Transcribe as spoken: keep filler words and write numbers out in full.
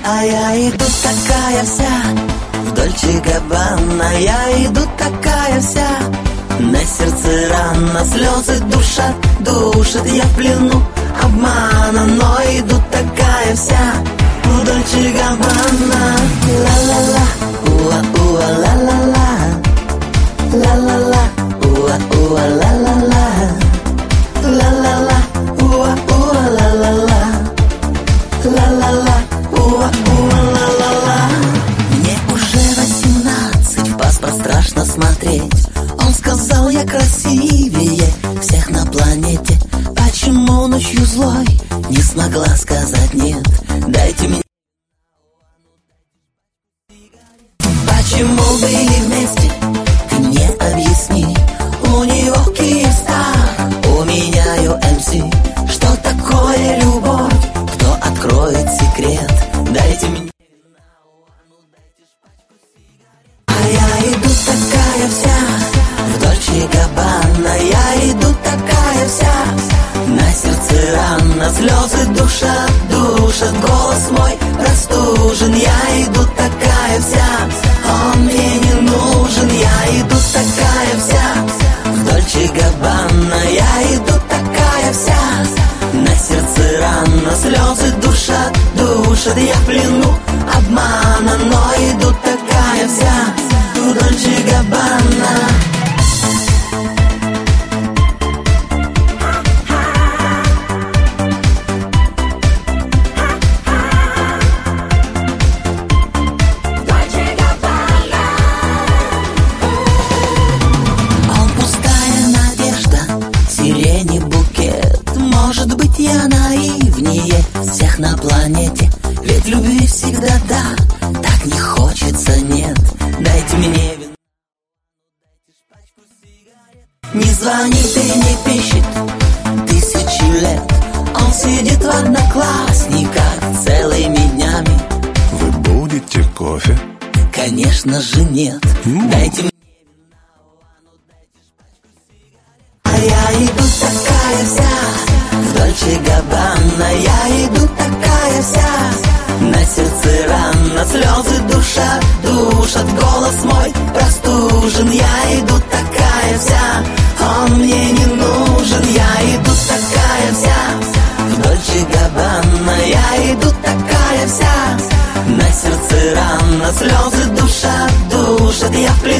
А я иду такая вся в Дольче Габбана, я иду такая вся. На сердце рана, слезы душат, душат, я в плену обмана, но иду такая вся в Дольче Габбана. Ла-ла-ла, уа-уа, ла-ла-ла, ла-ла-ла, уа-уа, ла-ла-ла, ла-ла-ла, уа-уа, ла-ла-ла, ла-ла-ла, уа-уа, ла-ла-ла. Мне уже восемнадцать, в паспорт страшно смотреть. Он сказал, я красивее всех на планете. Почему ночью злой не смогла сказать нет? Дайте мне. Почему были вместе? Ты мне объясни. У него Киевстар, у меня ю эм си. Что такое любовь? Кто откроет секрет? Дайте мне. А я иду такая вся в Дольче Габбана, я иду такая вся. На сердце рана, слезы душат, душат, голос мой простужен. Я иду такая вся, он мне не нужен. Я иду такая вся в Дольче Габбана, я иду такая вся. На сердце рана, слезы душат, душат, я в плену обмана, но иду такая вся в Дольче Габбана. Я наивнее всех на планете, ведь любви всегда да, так не хочется нет. Дайте мне вино, не звонит и не пишет тысячи лет. Он сидит в одноклассниках целыми днями. Вы будете кофе? Конечно же нет. Mm. Дайте мне. А я иду такая вся в Дольче Габбана, я иду такая вся. На сердце рана, слезы душат, душат, голос мой простужен. Я иду такая вся, он мне не нужен. Я иду такая вся в Дольче Габбана, я иду такая вся. На сердце рана, слезы душат, душат, я в плену